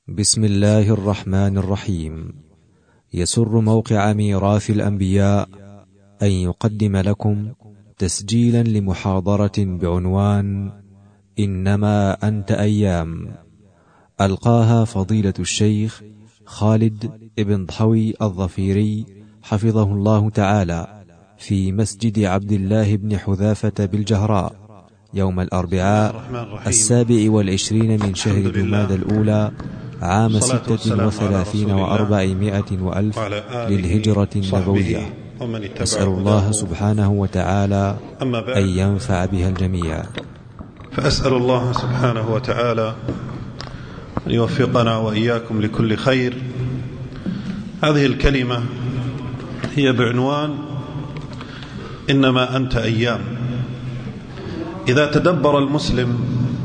بسم الله الرحمن الرحيم. يسر موقع ميراث الأنبياء أن يقدم لكم تسجيلا لمحاضرة بعنوان إنما أنت أيام، ألقاها فضيلة الشيخ خالد ابن ضحوي الظفيري حفظه الله تعالى في مسجد عبد الله بن حذافة بالجهراء يوم الأربعاء 27 من شهر جماد الأولى عام 36 و400 وألف للهجرة النبوية. أسأل الله سبحانه وتعالى أن ينفع بها الجميع. فأسأل الله سبحانه وتعالى أن يوفقنا وإياكم لكل خير. هذه الكلمة هي بعنوان إنما أنت أيام. إذا تدبر المسلم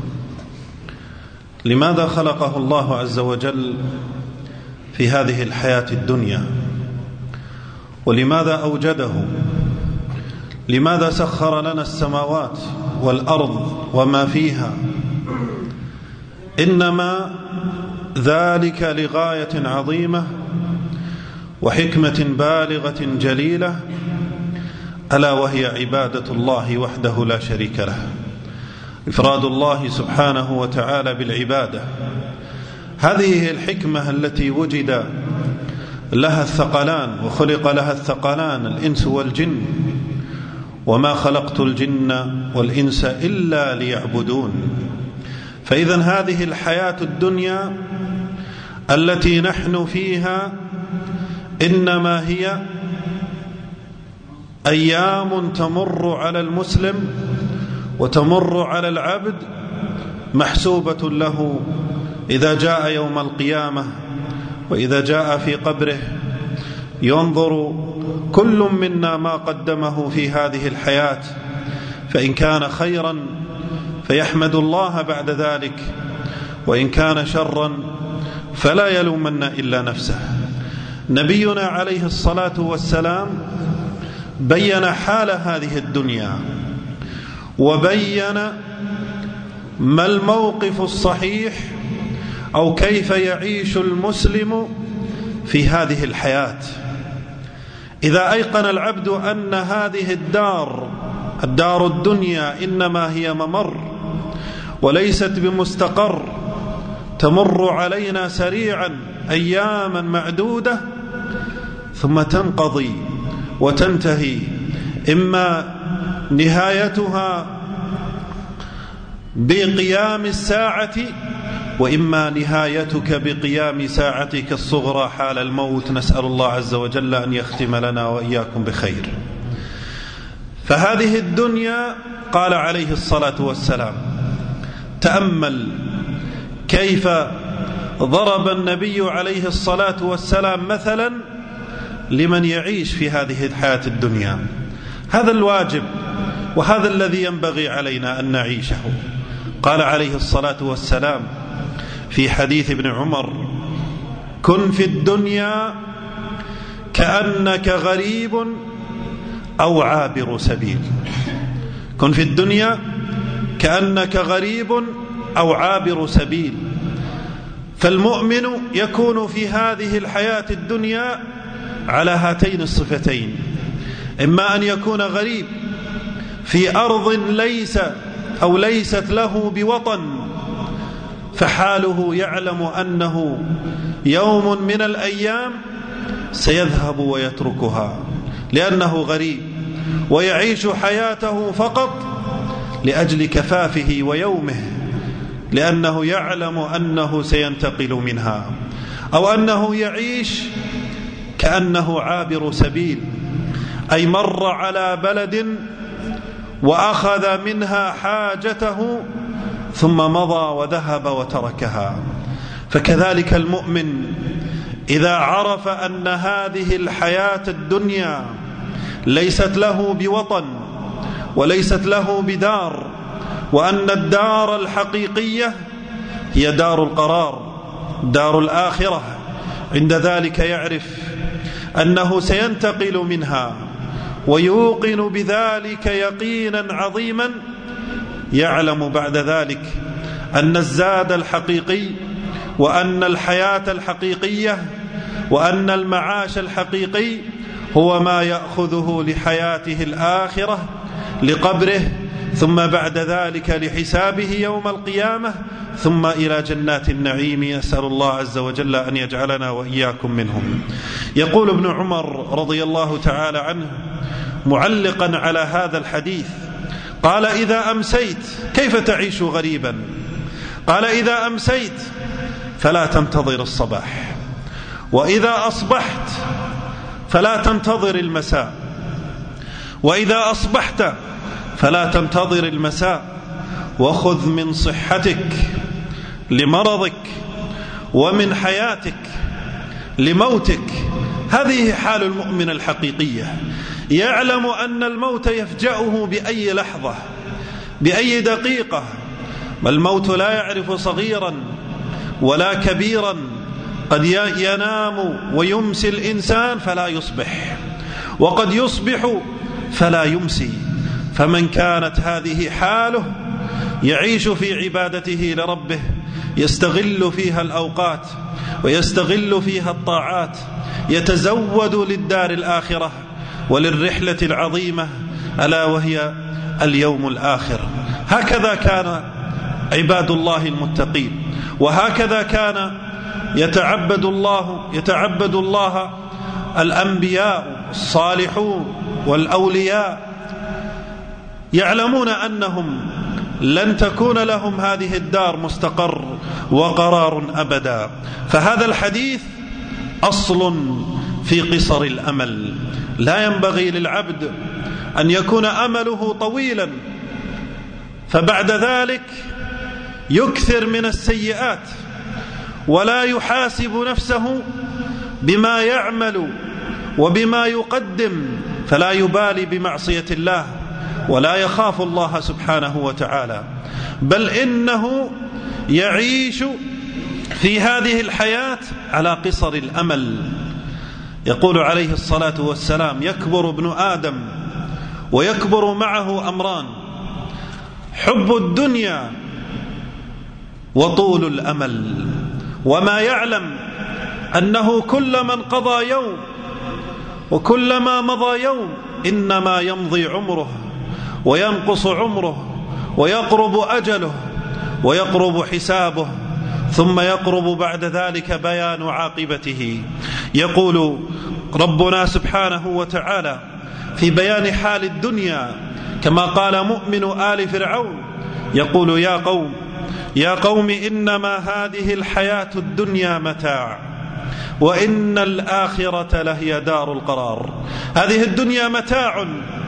لماذا خلقه الله عز وجل في هذه الحياة الدنيا، ولماذا أوجده، لماذا سخر لنا السماوات والأرض وما فيها، إنما ذلك لغاية عظيمة وحكمة بالغة جليلة، ألا وهي عبادة الله وحده لا شريك له، إفراد الله سبحانه وتعالى بالعبادة. هذه هي الحكمة التي وجد لها الثقلان وخلق لها الثقلان الإنس والجن، وما خلقت الجن والإنس إلا ليعبدون. فإذن هذه الحياة الدنيا التي نحن فيها إنما هي أيام تمر على المسلم وتمر على العبد، محسوبة له إذا جاء يوم القيامة وإذا جاء في قبره، ينظر كل منا ما قدمه في هذه الحياة، فإن كان خيرا فيحمد الله بعد ذلك، وإن كان شرا فلا يلومن إلا نفسه. نبينا عليه الصلاة والسلام بين حال هذه الدنيا، وبين ما الموقف الصحيح أو كيف يعيش المسلم في هذه الحياة. إذا أيقن العبد أن هذه الدار الدنيا إنما هي ممر وليست بمستقر، تمر علينا سريعا أياما معدودة ثم تنقضي وتنتهي، إما نهايتها بقيام الساعة وإما نهايتك بقيام ساعتك الصغرى حال الموت. نسأل الله عز وجل أن يختم لنا وإياكم بخير. فهذه الدنيا قال عليه الصلاة والسلام، تأمل كيف ضرب النبي عليه الصلاة والسلام مثلا لمن يعيش في هذه الحياة الدنيا. هذا الواجب وهذا الذي ينبغي علينا أن نعيشه. قال عليه الصلاة والسلام في حديث ابن عمر، كن في الدنيا كأنك غريب أو عابر سبيل. كن في الدنيا كأنك غريب أو عابر سبيل. فالمؤمن يكون في هذه الحياة الدنيا على هاتين الصفتين، إما أن يكون غريب في أرض ليست له بوطن، فحاله يعلم أنه يوم من الأيام سيذهب ويتركها لأنه غريب، ويعيش حياته فقط لأجل كفافه ويومه، لأنه يعلم أنه سينتقل منها. أو أنه يعيش كأنه عابر سبيل، أي مر على بلد وأخذ منها حاجته ثم مضى وذهب وتركها. فكذلك المؤمن إذا عرف أن هذه الحياة الدنيا ليست له بوطن وليست له بدار، وأن الدار الحقيقية هي دار القرار، دار الآخرة، عند ذلك يعرف أنه سينتقل منها، ويوقن بذلك يقينا عظيما. يعلم بعد ذلك أن الزاد الحقيقي وأن الحياة الحقيقية وأن المعاش الحقيقي هو ما يأخذه لحياته الآخرة لقبره، ثم بعد ذلك لحسابه يوم القيامة، ثم إلى جنات النعيم. يسأل الله عز وجل أن يجعلنا وإياكم منهم. يقول ابن عمر رضي الله تعالى عنه معلقا على هذا الحديث، قال: إذا أمسيت كيف تعيش غريبا؟ قال: إذا أمسيت فلا تنتظر الصباح، وإذا أصبحت فلا تنتظر المساء، وإذا أصبحت فلا تنتظر المساء، وخذ من صحتك لمرضك ومن حياتك لموتك. هذه حال المؤمن الحقيقية، يعلم أن الموت يفجأه بأي لحظة بأي دقيقة. الموت لا يعرف صغيرا ولا كبيرا، قد ينام ويمسي الإنسان فلا يصبح، وقد يصبح فلا يمسي. فمن كانت هذه حاله يعيش في عبادته لربه، يستغل فيها الأوقات ويستغل فيها الطاعات، يتزود للدار الآخرة وللرحلة العظيمة ألا وهي اليوم الآخر. هكذا كان عباد الله المتقين، وهكذا كان يتعبد الله الأنبياء الصالحون والأولياء، يعلمون أنهم لن تكون لهم هذه الدار مستقر وقرار أبدا. فهذا الحديث أصل في قصر الأمل. لا ينبغي للعبد أن يكون أمله طويلا فبعد ذلك يكثر من السيئات ولا يحاسب نفسه بما يعمل وبما يقدم، فلا يبالي بمعصية الله ولا يخاف الله سبحانه وتعالى، بل إنه يعيش في هذه الحياة على قصر الأمل. يقول عليه الصلاة والسلام: يكبر ابن آدم ويكبر معه أمران: حب الدنيا وطول الأمل. وما يعلم أنه كلما انقضى يوم وكلما مضى يوم إنما يمضي عمره وينقص عمره ويقرب أجله ويقرب حسابه، ثم يقرب بعد ذلك بيان عاقبته. يقول ربنا سبحانه وتعالى في بيان حال الدنيا كما قال مؤمن آل فرعون، يقول: يا قوم إنما هذه الحياة الدنيا متاع وإن الآخرة لهي دار القرار. هذه الدنيا متاع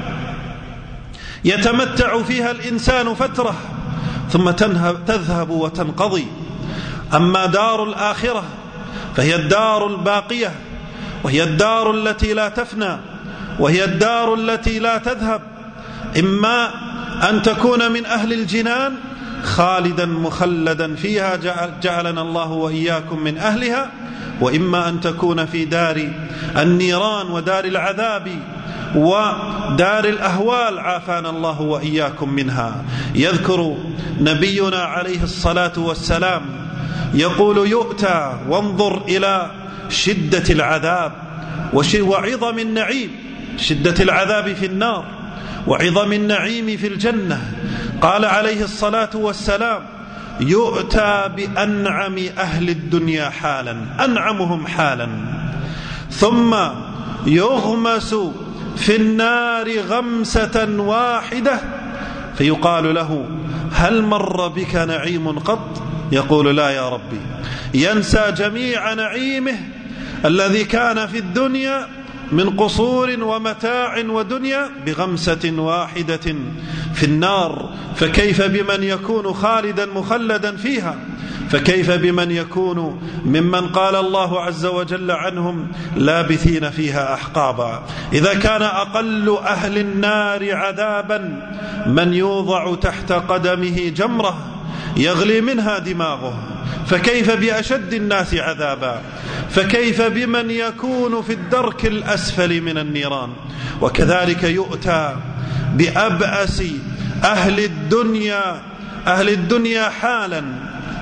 يتمتع فيها الإنسان فترة ثم تذهب وتنقضي، أما دار الآخرة فهي الدار الباقية، وهي الدار التي لا تفنى، وهي الدار التي لا تذهب. إما أن تكون من أهل الجنان خالدا مخلدا فيها، جعلنا الله وإياكم من أهلها، وإما أن تكون في دار النيران ودار العذاب ودار الأهوال، عافانا الله وإياكم منها. يذكر نبينا عليه الصلاة والسلام يقول: يؤتى، وانظر إلى شدة العذاب وعظم النعيم، شدة العذاب في النار وعظم النعيم في الجنة. قال عليه الصلاة والسلام: يؤتى بأنعم أهل الدنيا حالا، أنعمهم حالا، ثم يغمس في النار غمسة واحدة فيقال له: هل مر بك نعيم قط؟ يقول: لا يا ربي. ينسى جميع نعيمه الذي كان في الدنيا من قصور ومتاع ودنيا بغمسة واحدة في النار. فكيف بمن يكون خالدا مخلدا فيها؟ فكيف بمن يكون ممن قال الله عز وجل عنهم: لابثين فيها أحقابا؟ إذا كان أقل أهل النار عذابا من يوضع تحت قدمه جمرة يغلي منها دماغه، فكيف بأشد الناس عذابا؟ فكيف بمن يكون في الدرك الأسفل من النيران؟ وكذلك يؤتى بأبأس أهل الدنيا حالا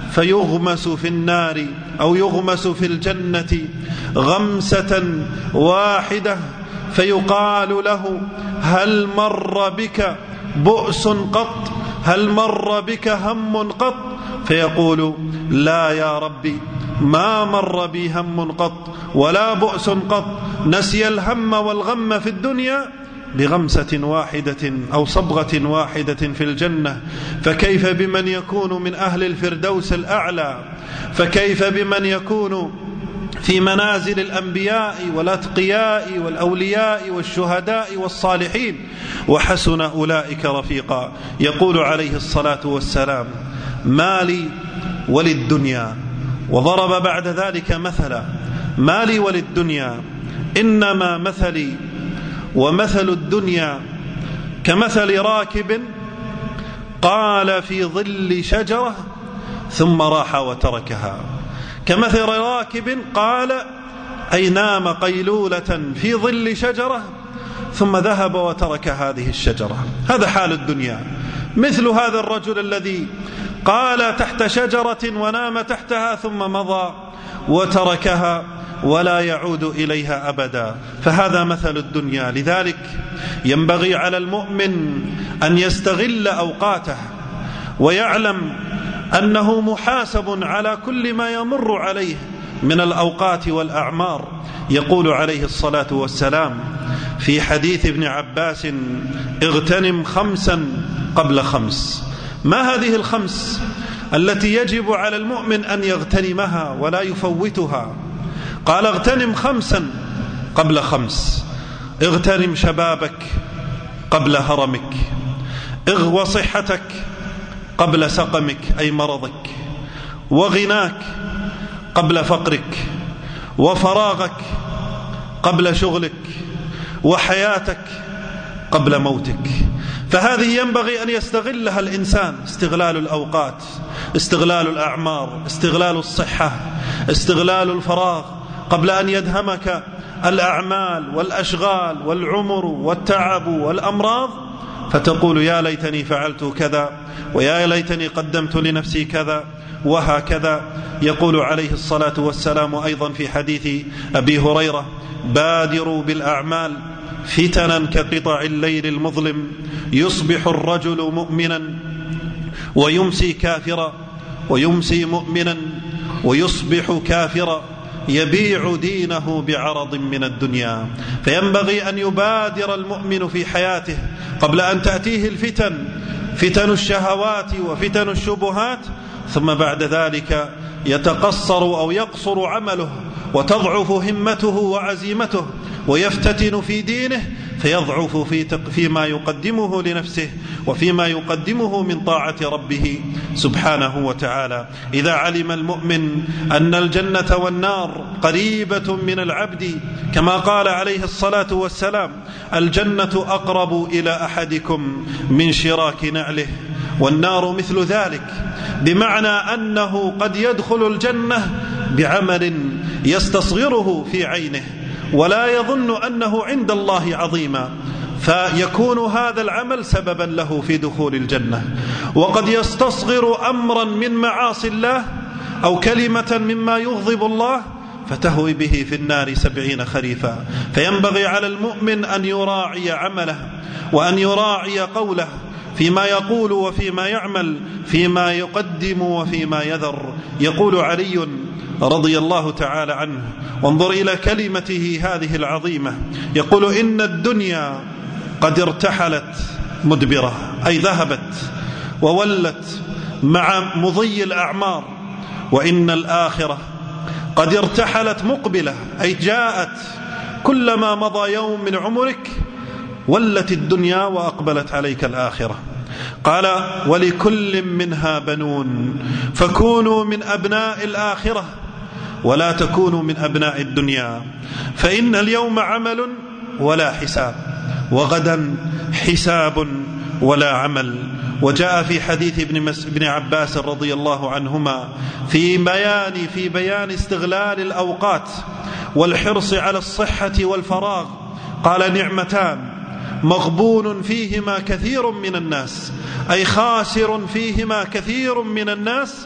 فيغمس في النار أو يغمس في الجنة غمسة واحدة، فيقال له: هل مر بك بؤس قط؟ هل مر بك هم قط؟ فيقول: لا يا ربي، ما مر بي هم قط ولا بؤس قط. نسي الهم والغم في الدنيا بغمسة واحدة أو صبغة واحدة في الجنة. فكيف بمن يكون من أهل الفردوس الأعلى؟ فكيف بمن يكون في منازل الأنبياء والأتقياء والأولياء والشهداء والصالحين؟ وحسن أولئك رفيقا. يقول عليه الصلاة والسلام: ما لي وللدنيا. وضرب بعد ذلك مثلا: ما لي وللدنيا إنما مثلي ومثل الدنيا كمثل راكب قال في ظل شجرة ثم راح وتركها. كمثل راكب قال أي نام قيلولة في ظل شجرة ثم ذهب وترك هذه الشجرة. هذا حال الدنيا. مثل هذا الرجل الذي قال تحت شجرة ونام تحتها ثم مضى وتركها ولا يعود إليها أبدا. فهذا مثل الدنيا. لذلك ينبغي على المؤمن أن يستغل أوقاته ويعلم أنه محاسب على كل ما يمر عليه من الأوقات والأعمار. يقول عليه الصلاة والسلام في حديث ابن عباس: اغتنم 5 قبل 5. ما هذه ال5 التي يجب على المؤمن أن يغتنمها ولا يفوتها؟ قال: اغتنم 5 قبل 5. اغتنم شبابك قبل هرمك، اغو صحتك قبل سقمك أي مرضك، وغناك قبل فقرك، وفراغك قبل شغلك، وحياتك قبل موتك. فهذه ينبغي أن يستغلها الإنسان: استغلال الأوقات، استغلال الأعمار، استغلال الصحة، استغلال الفراغ قبل أن يدهمك الأعمال والأشغال والعمر والتعب والأمراض، فتقول: يا ليتني فعلت كذا، ويا ليتني قدمت لنفسي كذا، وهكذا. يقول عليه الصلاة والسلام أيضا في حديث أبي هريرة: بادروا بالأعمال فتنا كقطع الليل المظلم، يصبح الرجل مؤمنا ويمسي كافرا، ويمسي مؤمنا ويصبح كافرا، يبيع دينه بعرض من الدنيا. فينبغي أن يبادر المؤمن في حياته قبل أن تأتيه الفتن، فتن الشهوات وفتن الشبهات، ثم بعد ذلك يتقصر أو يقصر عمله وتضعف همته وعزيمته ويفتتن في دينه، فيضعف فيما يقدمه لنفسه وفيما يقدمه من طاعة ربه سبحانه وتعالى. إذا علم المؤمن أن الجنة والنار قريبة من العبد كما قال عليه الصلاة والسلام: الجنة أقرب إلى أحدكم من شراك نعله، والنار مثل ذلك، بمعنى أنه قد يدخل الجنة بعمل يستصغره في عينه ولا يظن أنه عند الله عظيما، فيكون هذا العمل سببا له في دخول الجنة. وقد يستصغر أمرا من معاصي الله أو كلمة مما يغضب الله فتهوي به في النار 70 خريفا. فينبغي على المؤمن أن يراعي عمله وأن يراعي قوله فيما يقول وفيما يعمل، فيما يقدم وفيما يذر. يقول علي رضي الله تعالى عنه، وانظر إلى كلمته هذه العظيمة، يقول: إن الدنيا قد ارتحلت مدبرة، أي ذهبت وولت مع مضي الأعمار، وإن الآخرة قد ارتحلت مقبلة، أي جاءت كلما مضى يوم من عمرك ولت الدنيا وأقبلت عليك الآخرة. قال: ولكل منها بنون، فكونوا من أبناء الآخرة ولا تكونوا من أبناء الدنيا، فإن اليوم عمل ولا حساب، وغدا حساب ولا عمل. وجاء في حديث ابن عباس رضي الله عنهما في بيان استغلال الأوقات والحرص على الصحة والفراغ، قال: نعمتان مغبون فيهما كثير من الناس، أي خاسر فيهما كثير من الناس: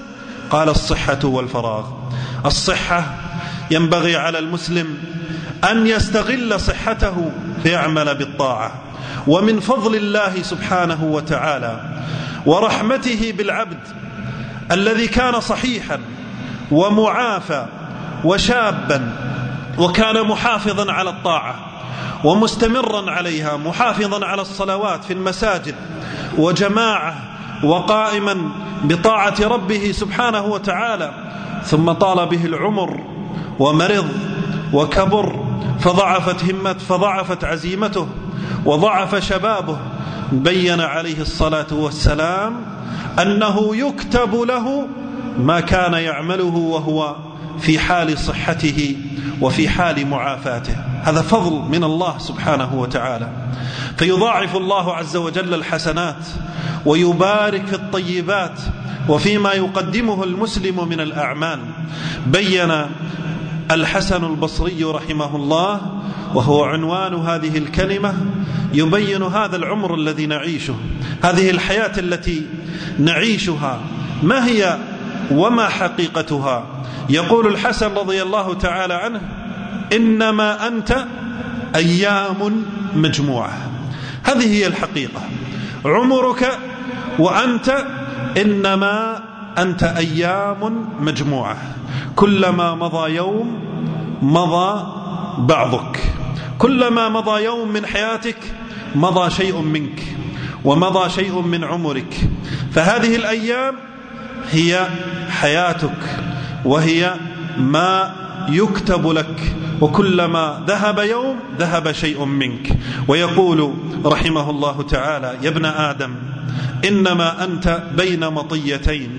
قال الصحة والفراغ. الصحة ينبغي على المسلم أن يستغل صحته فيعمل بالطاعة. ومن فضل الله سبحانه وتعالى ورحمته بالعبد الذي كان صحيحا ومعافى وشابا وكان محافظا على الطاعة ومستمرا عليها، محافظا على الصلوات في المساجد وجماعة وقائما بطاعة ربه سبحانه وتعالى، ثم طال به العمر ومرض وكبر فضعفت عزيمته وضعف شبابه، بين عليه الصلاة والسلام أنه يكتب له ما كان يعمله وهو في حال صحته وفي حال معافاته. هذا فضل من الله سبحانه وتعالى، فيضاعف الله عز وجل الحسنات ويبارك في الطيبات وفيما يقدمه المسلم من الأعمال. بين الحسن البصري رحمه الله، وهو عنوان هذه الكلمة، يبين هذا العمر الذي نعيشه، هذه الحياة التي نعيشها، ما هي وما حقيقتها. يقول الحسن رضي الله تعالى عنه: إنما أنت أيام مجموعة. هذه هي الحقيقة، عمرك وأنت إنما أنت أيام مجموعة، كلما مضى يوم مضى بعضك، كلما مضى يوم من حياتك مضى شيء منك ومضى شيء من عمرك. فهذه الأيام هي حياتك وهي ما يكتب لك، وكلما ذهب يوم ذهب شيء منك. ويقول رحمه الله تعالى: يا ابن آدم إنما أنت بين مطيتين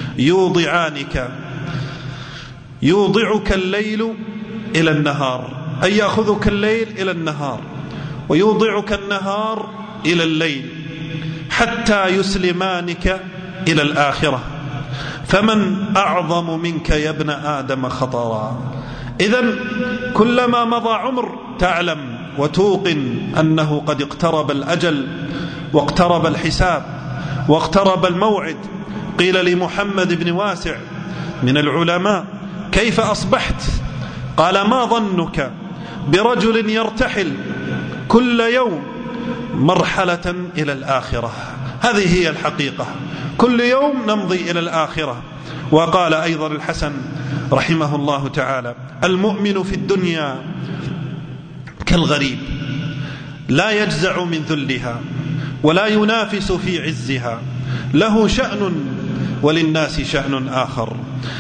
يوضعك الليل إلى النهار، أي يأخذك الليل إلى النهار ويوضعك النهار إلى الليل، حتى يسلمانك إلى الآخرة، فمن أعظم منك يا ابن آدم خطرا. إذن كلما مضى عمر تعلم وتوقن أنه قد اقترب الأجل واقترب الحساب واقترب الموعد. قيل لمحمد بن واسع من العلماء: كيف أصبحت؟ قال: ما ظنك برجل يرتحل كل يوم مرحلة إلى الآخرة. هذه هي الحقيقة، كل يوم نمضي إلى الآخرة. وقال أيضا الحسن رحمه الله تعالى: المؤمن في الدنيا كالغريب، لا يجزع من ذلها ولا ينافس في عزها، له شأن وللناس شأن آخر.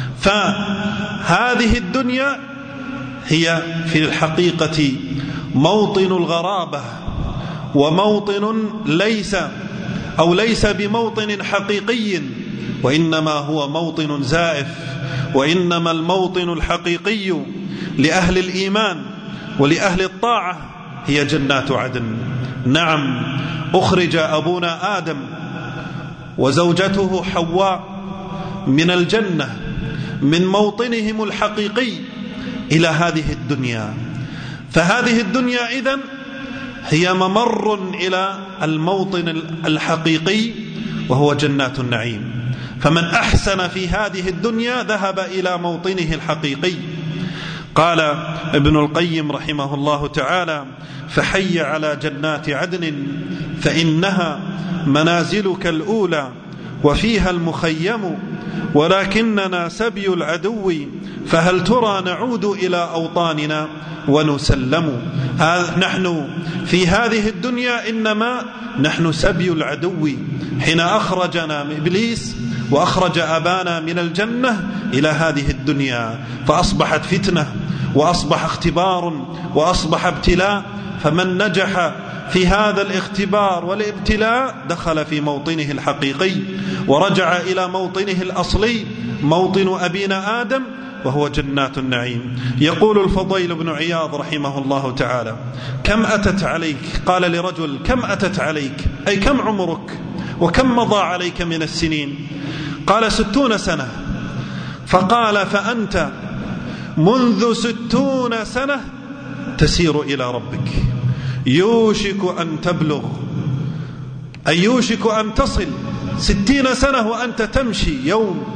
فهذه الدنيا هي في الحقيقة موطن الغرابة، وموطن ليس بموطن حقيقي، وإنما هو موطن زائف. وإنما الموطن الحقيقي لأهل الإيمان ولأهل الطاعة هي جنات عدن. نعم، أخرج أبونا آدم وزوجته حواء من الجنة من موطنهم الحقيقي إلى هذه الدنيا. فهذه الدنيا إذن هي ممر إلى الموطن الحقيقي وهو جنات النعيم. فمن أحسن في هذه الدنيا ذهب إلى موطنه الحقيقي. قال ابن القيم رحمه الله تعالى: فحي على جنات عدن فإنها منازلك الأولى وفيها المخيم، ولكننا سبي العدو فهل ترى نعود إلى أوطاننا ونسلم. نحن في هذه الدنيا إنما نحن سبي العدو، حين أخرجنا من إبليس وأخرج أبانا من الجنة إلى هذه الدنيا، فأصبحت فتنة وأصبح اختبار وأصبح ابتلاء. فمن نجح في هذا الاختبار والابتلاء دخل في موطنه الحقيقي ورجع إلى موطنه الأصلي، موطن أبينا آدم، وهو جنات النعيم. يقول الفضيل بن عياض رحمه الله تعالى: كم أتت عليك؟ قال لرجل: كم أتت عليك؟ أي كم عمرك وكم مضى عليك من السنين؟ قال: 60 سنة. فقال: فأنت منذ 60 سنة تسير إلى ربك، يوشك أن تبلغ، أي يوشك أن تصل 60 سنة وأنت تمشي يوم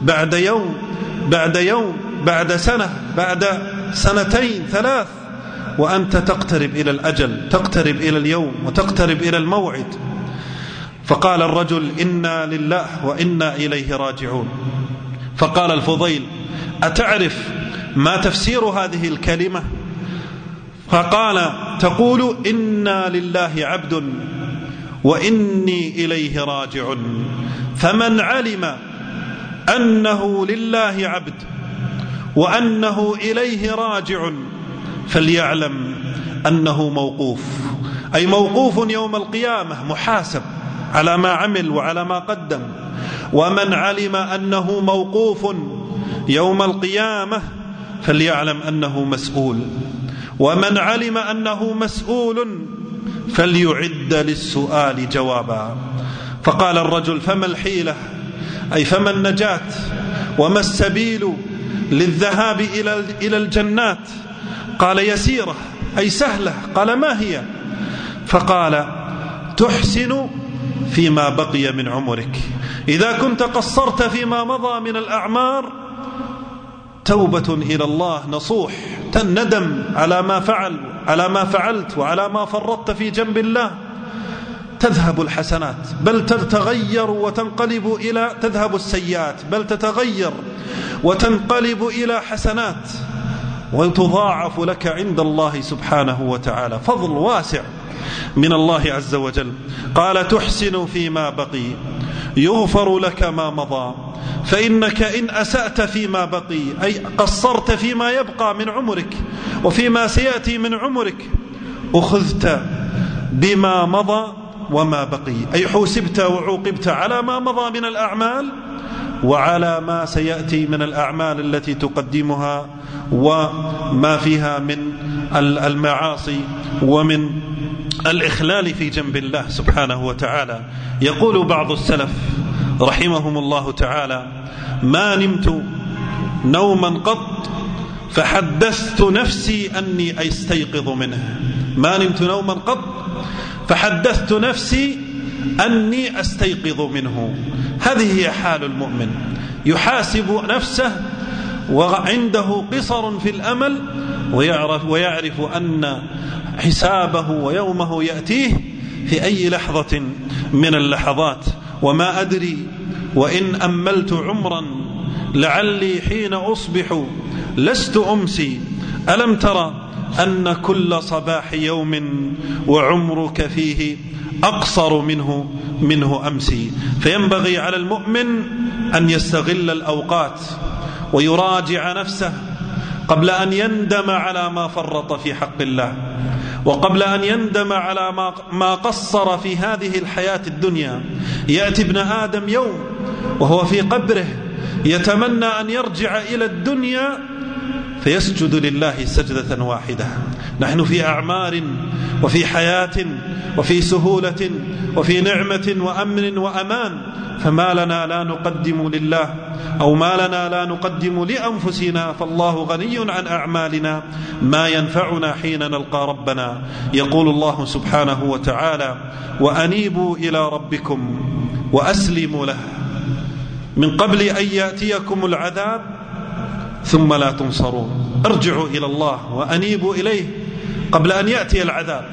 بعد يوم بعد يوم بعد سنة بعد سنتين 3، وأنت تقترب إلى الأجل، تقترب إلى اليوم وتقترب إلى الموعد. فقال الرجل: إنا لله وإنا إليه راجعون. فقال الفضيل: أتعرف ما تفسير هذه الكلمة؟ فقال: تقول إنا لله عبد وإني إليه راجع، فمن علم أنه لله عبد وأنه إليه راجع فليعلم أنه موقوف، أي موقوف يوم القيامة، محاسب على ما عمل وعلى ما قدم. ومن علم أنه موقوف يوم القيامة فليعلم أنه مسؤول، ومن علم أنه مسؤول فليعد للسؤال جوابا. فقال الرجل: فما الحيلة، أي فما النجاة وما السبيل للذهاب إلى الجنات؟ قال: يسيرة، أي سهلة. قال: ما هي؟ فقال: تحسن فيما بقي من عمرك. إذا كنت قصرت فيما مضى من الأعمار، توبة إلى الله نصوح، تندم على ما فعلت وعلى ما فرطت في جنب الله، تذهب الحسنات بل تتغير وتنقلب إلى تذهب السيئات بل تتغير وتنقلب إلى حسنات، وتضاعف لك عند الله سبحانه وتعالى. فضل واسع من الله عز وجل. قال: تحسن فيما بقي يغفر لك ما مضى، فإنك إن أسأت فيما بقي، أي قصرت فيما يبقى من عمرك وفيما سيأتي من عمرك، أخذت بما مضى وما بقي، أي حوسبت وعوقبت على ما مضى من الأعمال وعلى ما سيأتي من الأعمال التي تقدمها وما فيها من المعاصي ومن الإخلال في جنب الله سبحانه وتعالى. يقول بعض السلف رحمهم الله تعالى: ما نمت نوما قط فحدثت نفسي أني أستيقظ منه. ما نمت نوما قط فحدثت نفسي أني أستيقظ منه. هذه هي حال المؤمن، يحاسب نفسه وعنده قصر في الأمل، ويعرف أن حسابه ويومه يأتيه في أي لحظة من اللحظات. وما أدري وإن أملت عمرا لعلي حين أصبح لست أمسي. ألم ترى أن كل صباح يوم وعمرك فيه أقصر منه أمسي. فينبغي على المؤمن أن يستغل الأوقات ويراجع نفسه قبل أن يندم على ما فرط في حق الله، وقبل أن يندم على ما قصر في هذه الحياة الدنيا. يأتي ابن آدم يوم وهو في قبره يتمنى أن يرجع إلى الدنيا فيسجد لله سجدة واحدة. نحن في أعمار وفي حياة وفي سهولة وفي نعمة وأمن وأمان، فما لنا لا نقدم لله، أو ما لنا لا نقدم لأنفسنا، فالله غني عن أعمالنا ما ينفعنا حين نلقى ربنا. يقول الله سبحانه وتعالى: وأنيبوا إلى ربكم وأسلموا له من قبل أن يأتيكم العذاب ثم لا تنصرون. ارجعوا إلى الله وأنيبوا إليه قبل أن يأتي العذاب،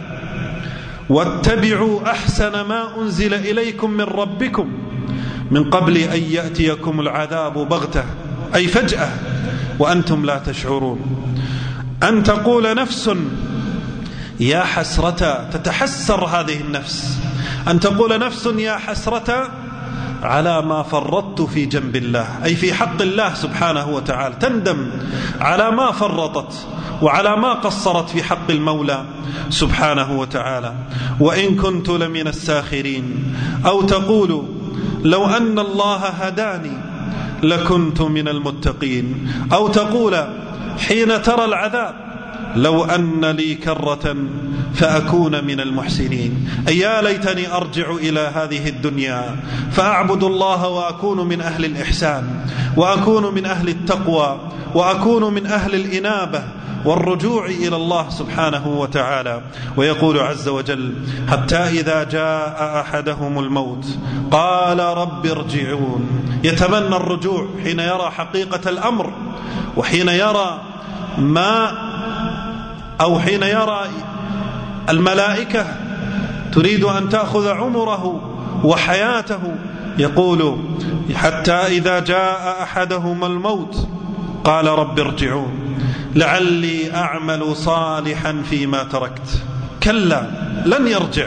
واتبعوا أحسن ما أنزل إليكم من ربكم من قبل أن يأتيكم العذاب بغتة، أي فجأة وأنتم لا تشعرون. أن تقول نفس يا حسرة، تتحسر هذه النفس، أن تقول نفس يا حسرة على ما فرطت في جنب الله، أي في حق الله سبحانه وتعالى، تندم على ما فرطت وعلى ما قصرت في حق المولى سبحانه وتعالى. وإن كنت لمن الساخرين، أو تقول لو أن الله هداني لكنت من المتقين، أو تقول حين ترى العذاب لو أن لي كرة فأكون من المحسنين. أي يا ليتني أرجع إلى هذه الدنيا فأعبد الله وأكون من أهل الإحسان، وأكون من أهل التقوى، وأكون من أهل الإنابة والرجوع إلى الله سبحانه وتعالى. ويقول عز وجل: حتى إذا جاء أحدهم الموت قال رب ارجعون. يتمنى الرجوع حين يرى حقيقة الأمر، وحين يرى حين يرى الملائكة تريد أن تأخذ عمره وحياته. يقول: حتى إذا جاء أحدهم الموت قال رب ارجعون لعلي أعمل صالحا فيما تركت. كلا، لن يرجع.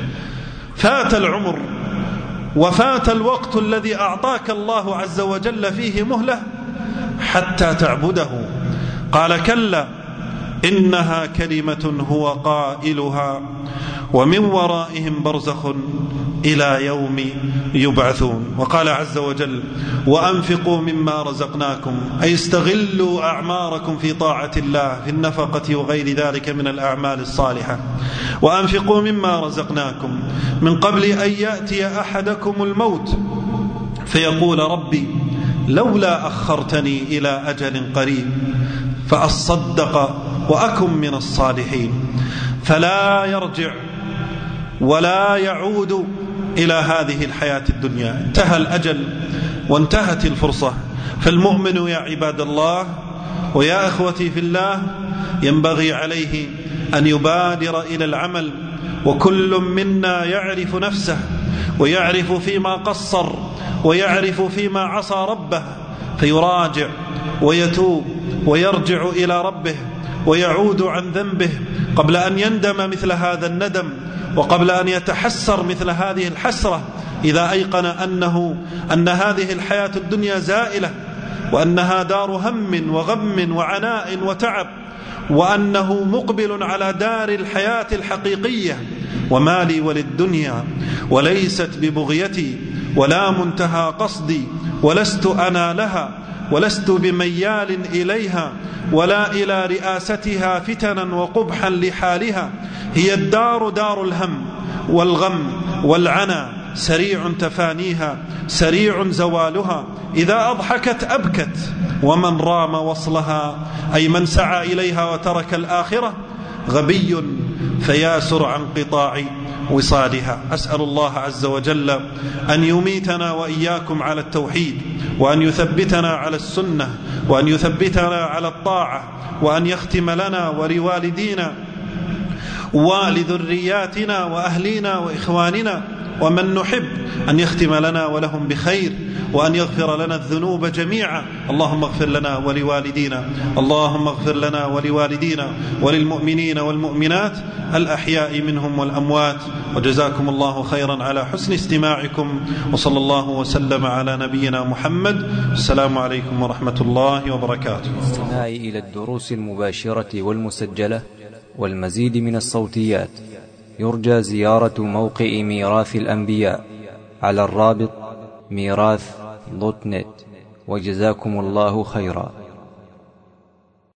فات العمر وفات الوقت الذي أعطاك الله عز وجل فيه مهلة حتى تعبده. قال: كلا إنها كلمة هو قائلها ومن ورائهم برزخ إلى يوم يبعثون. وقال عز وجل: وأنفقوا مما رزقناكم، أي استغلوا أعماركم في طاعة الله في النفقة وغير ذلك من الأعمال الصالحة. وأنفقوا مما رزقناكم من قبل أن يأتي أحدكم الموت فيقول ربي لولا أخرتني إلى أجل قريب فأصدق وأكن من الصالحين. فلا يرجع ولا يعود إلى هذه الحياة الدنيا. انتهى الأجل وانتهت الفرصة. فالمؤمن يا عباد الله ويا أخوتي في الله ينبغي عليه أن يبادر إلى العمل، وكل منا يعرف نفسه ويعرف فيما قصر ويعرف فيما عصى ربه، فيراجع ويتوب ويرجع إلى ربه ويعود عن ذنبه قبل أن يندم مثل هذا الندم، وقبل أن يتحسر مثل هذه الحسرة، إذا أيقن أن هذه الحياة الدنيا زائلة، وأنها دار هم وغم وعناء وتعب، وأنه مقبل على دار الحياة الحقيقية. وما لي وللدنيا وليست ببغيتي ولا منتهى قصدي، ولست أنا لها ولست بميال إليها ولا إلى رئاستها فتنا وقبحا لحالها. هي الدار دار الهم والغم والعنى، سريع تفانيها سريع زوالها. إذا أضحكت أبكت، ومن رام وصلها أي من سعى إليها وترك الآخرة غبي فياسر عن قطاع وصالها. أسأل الله عز وجل أن يميتنا وإياكم على التوحيد، وأن يثبتنا على السنة، وأن يثبتنا على الطاعة، وأن يختم لنا ولوالدينا ولذرياتنا وأهلينا وإخواننا ومن نحب أن يختم لنا ولهم بخير، وأن يغفر لنا الذنوب جميعا. اللهم اغفر لنا ولوالدينا، اللهم اغفر لنا ولوالدينا وللمؤمنين والمؤمنات الأحياء منهم والأموات. وجزاكم الله خيرا على حسن استماعكم، وصلى الله وسلم على نبينا محمد. السلام عليكم ورحمة الله وبركاته. الاستماع إلى الدروس المباشرة والمسجلة والمزيد من الصوتيات يرجى زيارة موقع ميراث الأنبياء على الرابط ميراث.net. وجزاكم الله خيرا.